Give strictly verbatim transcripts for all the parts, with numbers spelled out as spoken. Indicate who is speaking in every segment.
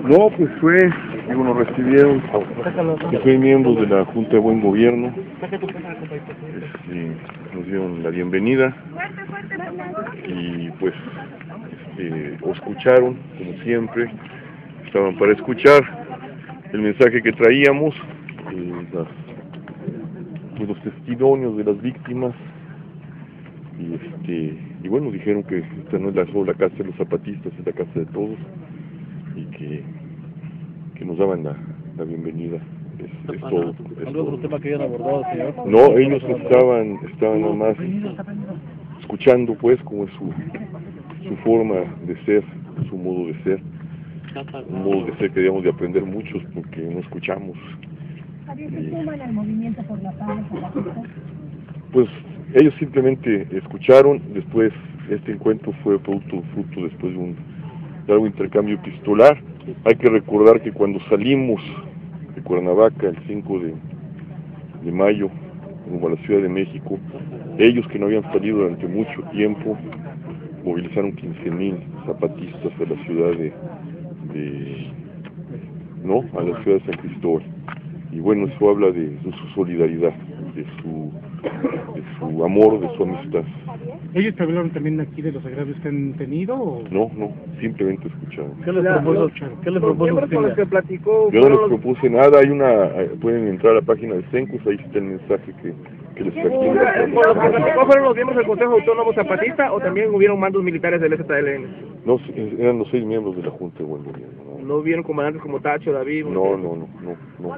Speaker 1: No, pues fue, digo, nos recibieron, que soy miembro de la Junta de Buen Gobierno, este, nos dieron la bienvenida y pues este, o escucharon, como siempre, estaban para escuchar el mensaje que traíamos, eh, las, pues, los testimonios de las víctimas. Y, este, y bueno, dijeron que esta no es la, solo la casa de los zapatistas, es la casa de todos, y que, que nos daban la, la bienvenida. Es, es todo.
Speaker 2: ¿Algún otro tema que hayan abordado, señor?
Speaker 1: No, ellos estaban, estaban nada más escuchando, pues, como es su, su forma de ser, su modo de ser, un modo de ser que debíamos de aprender muchos porque no escuchamos.
Speaker 3: ¿Se suman al movimiento por la paz zapatista?
Speaker 1: Pues ellos simplemente escucharon. Después este encuentro fue producto, fruto después de un largo intercambio epistolar. Hay que recordar que cuando salimos de Cuernavaca el cinco de, de mayo rumbo a la Ciudad de México, ellos que no habían salido durante mucho tiempo movilizaron quince mil zapatistas a la ciudad de, de no, a la ciudad de San Cristóbal. Y bueno, eso habla de, de su solidaridad, de su, de su amor, de su amistad.
Speaker 2: ¿Ellos te hablaron también aquí de los agravios que han tenido? O...
Speaker 1: No, no, simplemente escucharon.
Speaker 2: ¿Qué les propuso? ¿Qué les propuso
Speaker 4: con los que platicó?
Speaker 1: Yo no les propuse nada. Hay una, pueden entrar a la página de Cencus, ahí está el mensaje que, que les trajimos.
Speaker 4: ¿Con los que platicó fueron los miembros del Consejo Autónomo Zapatista o también hubieron mandos militares del Z L N?
Speaker 1: No, eran los seis miembros de la Junta de Buen Gobierno.
Speaker 4: ¿No vieron comandantes como Tacho, David?
Speaker 1: No, no, no, no, no.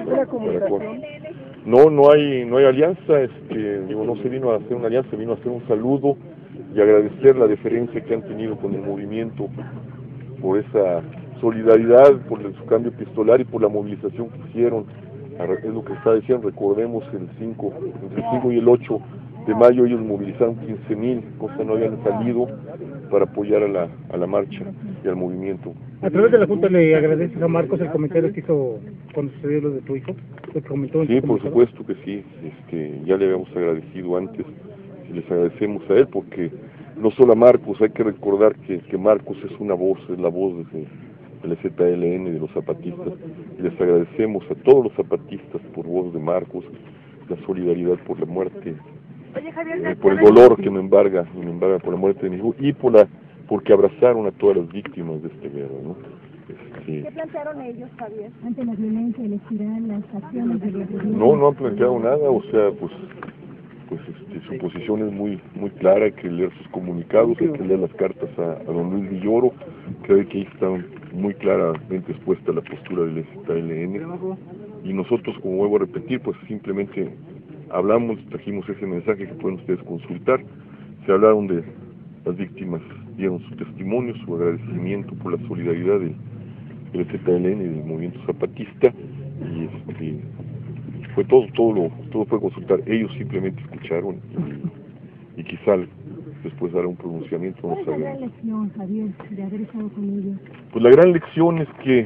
Speaker 1: No, no hay, no hay alianza. Este, digo, no se vino a hacer una alianza, se vino a hacer un saludo y agradecer la deferencia que han tenido con el movimiento por esa solidaridad, por su cambio epistolar y por la movilización que hicieron. Es lo que está diciendo, recordemos el cinco, entre el cinco y el ocho de mayo ellos movilizaron quince mil, cosa no habían salido para apoyar a la, a la marcha y al movimiento.
Speaker 2: A través de la Junta le agradeces a Marcos el comentario que hizo cuando sucedió lo de tu hijo. ¿Lo comentó en
Speaker 1: sí,
Speaker 2: tu
Speaker 1: por
Speaker 2: comunicado?
Speaker 1: supuesto que sí. Este, ya le habíamos agradecido antes y les agradecemos a él porque no solo a Marcos, hay que recordar que, que Marcos es una voz, es la voz de, de la Z L N, de los zapatistas, y les agradecemos a todos los zapatistas por voz de Marcos, la solidaridad por la muerte, eh, por el dolor que me embarga, me embarga por la muerte de mi hijo, y por la, porque abrazaron a todas las víctimas de esta guerra, ¿no? Este,
Speaker 3: ¿Qué plantearon ellos, Javier, ante la violencia, el estirar las acciones de los gobiernos?
Speaker 1: No, no han planteado nada, o sea, pues pues este, su posición es muy muy clara. Hay que leer sus comunicados, hay que leer las cartas a, a don Luis Villoro. Creo que ahí está muy claramente expuesta la postura del Z L N, y nosotros, como vuelvo a repetir, pues simplemente hablamos, trajimos ese mensaje que pueden ustedes consultar. Se hablaron de las víctimas, dieron su testimonio, su agradecimiento por la solidaridad del, del Z L N y del movimiento zapatista, y este fue todo, todo lo, todo fue consultar. Ellos simplemente escucharon y, y quizá después dará un pronunciamiento.
Speaker 3: ¿Cuál es la gran lección, Javier, de haber estado con ellos?
Speaker 1: Pues la gran lección es que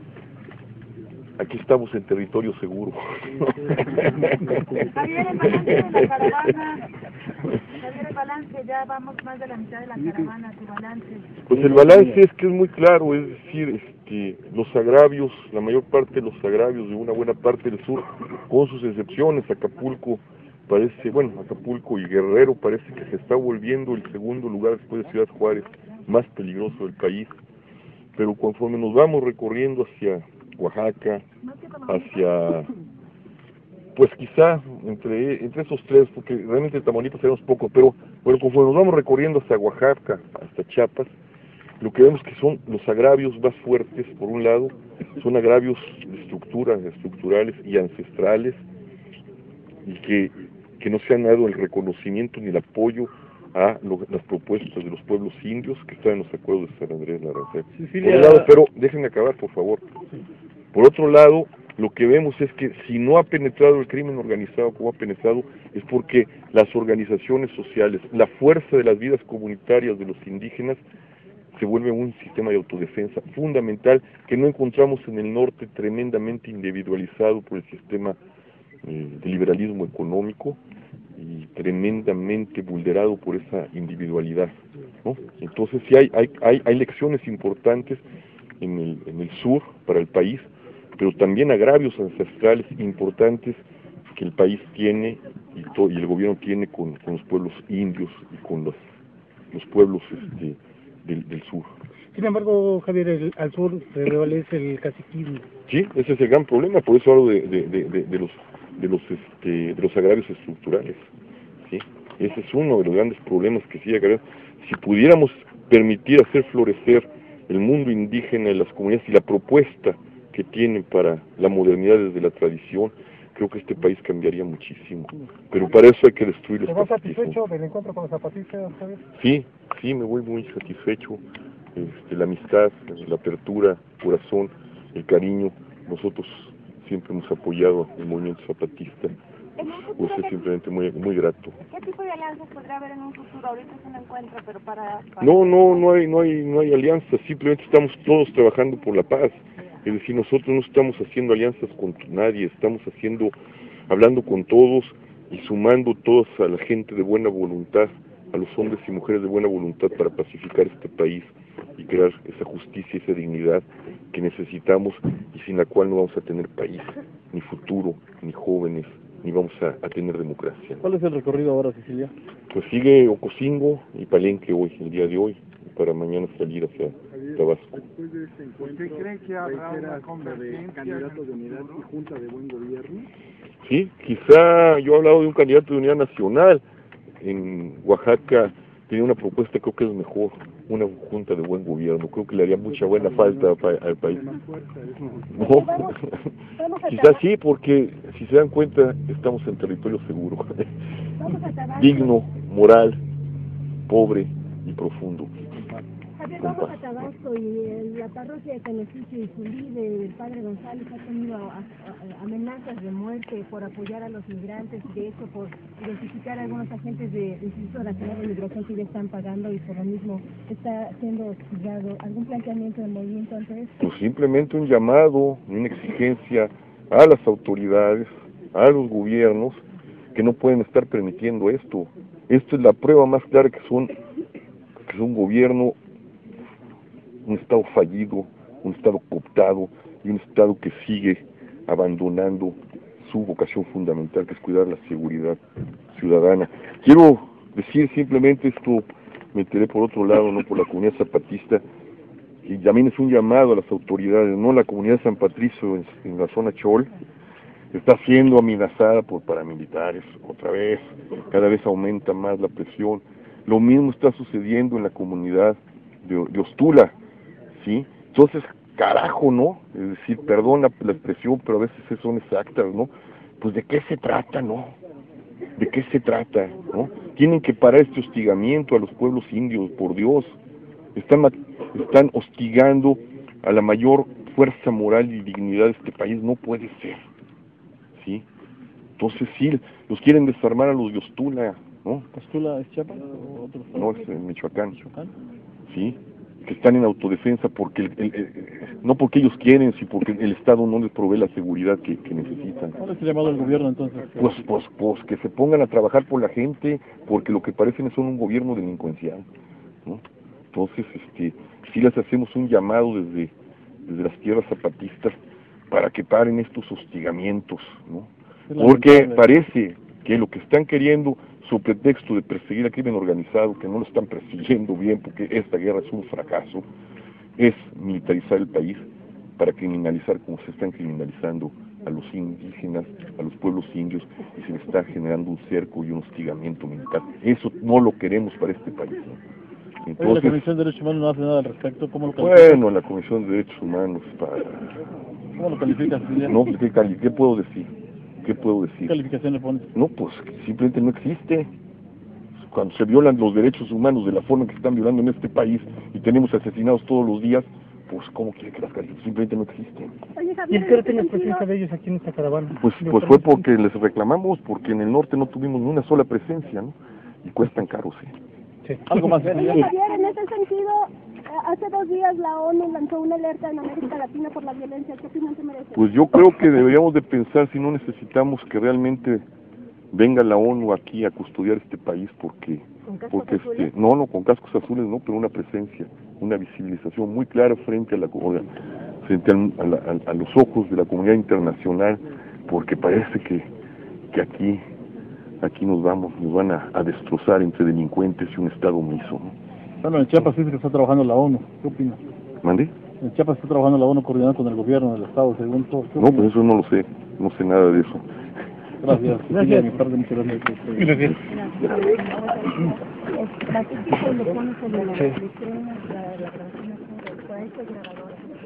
Speaker 1: aquí estamos en territorio seguro.
Speaker 3: Javier, el balance de la caravana. Javier, el balance, ya vamos más de la mitad de la caravana, tu balance.
Speaker 1: Pues el balance es que es muy claro, es decir, este, los agravios, la mayor parte de los agravios de una buena parte del sur, con sus excepciones, Acapulco parece, bueno, Acapulco y Guerrero parece que se está volviendo el segundo lugar después de Ciudad Juárez más peligroso del país, pero conforme nos vamos recorriendo hacia Oaxaca, hacia, pues quizá entre entre esos tres, porque realmente en Tamaulipas tenemos poco, pero bueno, conforme nos vamos recorriendo hacia Oaxaca, hasta Chiapas, lo que vemos que son los agravios más fuertes. Por un lado, son agravios de estructura, estructurales y ancestrales, y que, que no se han dado el reconocimiento ni el apoyo a lo, las propuestas de los pueblos indios que están en los acuerdos de San Andrés Larrazábal. Por un lado, pero déjenme acabar, por favor. Por otro lado, lo que vemos es que si no ha penetrado el crimen organizado como ha penetrado, es porque las organizaciones sociales, la fuerza de las vidas comunitarias de los indígenas, se vuelve un sistema de autodefensa fundamental que no encontramos en el norte, tremendamente individualizado por el sistema eh, de liberalismo económico y tremendamente vulnerado por esa individualidad, ¿no? Entonces sí hay, hay, hay, hay lecciones importantes en el, en el sur para el país, pero también agravios ancestrales importantes que el país tiene y, to, y el gobierno tiene con, con los pueblos indios y con los, los pueblos este, del, del sur.
Speaker 2: Sin embargo, Javier, el, al sur prevalece el caciquismo.
Speaker 1: Sí, ese es el gran problema, por eso hablo de, de, de, de, de los de los este, de los agravios estructurales. ¿Sí? Ese es uno de los grandes problemas que sí hay. Si pudiéramos permitir hacer florecer el mundo indígena y las comunidades y la propuesta que tienen para la modernidad desde la tradición, creo que este país cambiaría muchísimo. Pero para eso hay que destruir los
Speaker 2: ¿Te vas satisfecho del encuentro con los zapatistas, Javier?
Speaker 1: Sí, sí, me voy muy satisfecho. Este, la amistad, la apertura, el corazón, el cariño. Nosotros siempre hemos apoyado el movimiento zapatista. Pues es simplemente muy muy grato.
Speaker 3: ¿Qué tipo de alianzas podría haber en un futuro? Ahorita es un encuentro, pero para... para...
Speaker 1: No, no, no hay, no hay, no hay alianzas. Simplemente estamos todos trabajando por la paz. Es decir, nosotros no estamos haciendo alianzas con nadie, estamos haciendo, hablando con todos y sumando todos a la gente de buena voluntad, a los hombres y mujeres de buena voluntad para pacificar este país y crear esa justicia y esa dignidad que necesitamos y sin la cual no vamos a tener país, ni futuro, ni jóvenes, ni vamos a, a tener democracia.
Speaker 5: ¿Cuál es el recorrido ahora, Cecilia?
Speaker 1: Pues sigue Ocosingo y Palenque hoy, el día de hoy, para mañana salir hacia Tabasco.
Speaker 6: Después de este encuentro, ¿usted cree que habrá una convergencia de candidatos de unidad y junta de buen gobierno?
Speaker 1: Sí, quizá yo he hablado de un candidato de unidad nacional. En Oaxaca tiene una propuesta, creo que es mejor, una junta de buen gobierno. Creo que le haría mucha buena falta al país. No, quizás sí, porque si se dan cuenta, estamos en territorio seguro, digno, moral, pobre y profundo.
Speaker 7: Javier, vamos a Tabasco y en la parroquia de Caneficio y su líder, el padre González, ha tenido a, a, amenazas de muerte por apoyar a los migrantes y de hecho por identificar a algunos agentes del Instituto Nacional de Migración que ya están pagando y por lo mismo está siendo hostigado. ¿Algún planteamiento del movimiento ante esto?
Speaker 1: Pues simplemente un llamado, una exigencia a las autoridades, a los gobiernos, que no pueden estar permitiendo esto. Esto es la prueba más clara que son que es un gobierno, un Estado fallido, un Estado cooptado y un Estado que sigue abandonando su vocación fundamental, que es cuidar la seguridad ciudadana. Quiero decir simplemente esto, me enteré por otro lado, no por la comunidad zapatista, y también es un llamado a las autoridades, no la comunidad de San Patricio en, en la zona Chol, está siendo amenazada por paramilitares, otra vez, cada vez aumenta más la presión. Lo mismo está sucediendo en la comunidad de, de Ostula, ¿sí? Entonces, carajo, ¿no? Es decir, perdón la, la expresión, pero a veces son exactas, ¿no? Pues, ¿de qué se trata, no? ¿De qué se trata, no? Tienen que parar este hostigamiento a los pueblos indios, por Dios. Están, están hostigando a la mayor fuerza moral y dignidad de este país, no puede ser, ¿sí? Entonces, sí, los quieren desarmar a los de Ostula, ¿no?
Speaker 5: ¿Ostula es Chiapas o otro estado?
Speaker 1: No, es en Michoacán.
Speaker 5: ¿Michoacán?
Speaker 1: Sí, que están en autodefensa porque el, el, el, no porque ellos quieren, sino porque el Estado no les provee la seguridad que, que necesitan.
Speaker 5: ¿Cuál es el llamado al gobierno entonces?
Speaker 1: Pues, pues, pues que se pongan a trabajar por la gente, porque lo que parecen son un gobierno delincuencial, ¿no? Entonces, este, sí les hacemos un llamado desde, desde las tierras zapatistas para que paren estos hostigamientos, ¿no? Porque parece que lo que están queriendo, su pretexto de perseguir al crimen organizado, que no lo están persiguiendo bien porque esta guerra es un fracaso, es militarizar el país para criminalizar como se están criminalizando a los indígenas, a los pueblos indios, y se le está generando un cerco y un hostigamiento militar. Eso no lo queremos para este país, ¿no?
Speaker 5: Entonces, la Comisión de Derechos Humanos no hace nada al respecto. ¿Cómo lo califica?
Speaker 1: Bueno, la Comisión de Derechos Humanos, para...
Speaker 5: ¿Cómo lo calificas?
Speaker 1: No, ¿qué, cali ¿qué puedo decir? ¿Qué puedo decir?
Speaker 5: ¿Qué calificación le pones?
Speaker 1: No, pues simplemente no existe. Cuando se violan los derechos humanos de la forma que se están violando en este país y tenemos asesinados todos los días, pues ¿cómo quiere que las califique? Simplemente no existe.
Speaker 2: ¿Y es que no tiene presencia de ellos aquí en esta caravana?
Speaker 1: Pues, pues fue porque les reclamamos, porque en el norte no tuvimos ni una sola presencia, ¿no? Y cuestan caros, ¿eh?
Speaker 2: Sí.
Speaker 5: Algo más.
Speaker 7: Javier, en ese sentido, hace dos días la ONU lanzó una alerta en América Latina por la violencia. ¿Qué opinión te merece?
Speaker 1: Pues yo creo que deberíamos de pensar si no necesitamos que realmente venga la ONU aquí a custodiar este país, porque, porque este, no, no, con cascos azules no, pero una presencia una visibilización muy clara frente a la frente al, a, la, a, a los ojos de la comunidad internacional, porque parece que, que aquí aquí nos vamos, nos van a, a destrozar entre delincuentes y un Estado omiso, ¿no?
Speaker 5: Bueno, en Chiapas dice que está trabajando la ONU. ¿Qué opinas?
Speaker 1: ¿Mande?
Speaker 5: En Chiapas está trabajando la ONU coordinada con el gobierno del Estado, según todo.
Speaker 1: No, pues eso no lo sé, no sé nada de eso.
Speaker 5: Gracias.
Speaker 2: Gracias.
Speaker 5: Sí, de mi parte, muchas gracias.
Speaker 2: Gracias.
Speaker 7: ¿Para qué tipo le pones el de la electrónica, la grabación por ahí fue grabadora?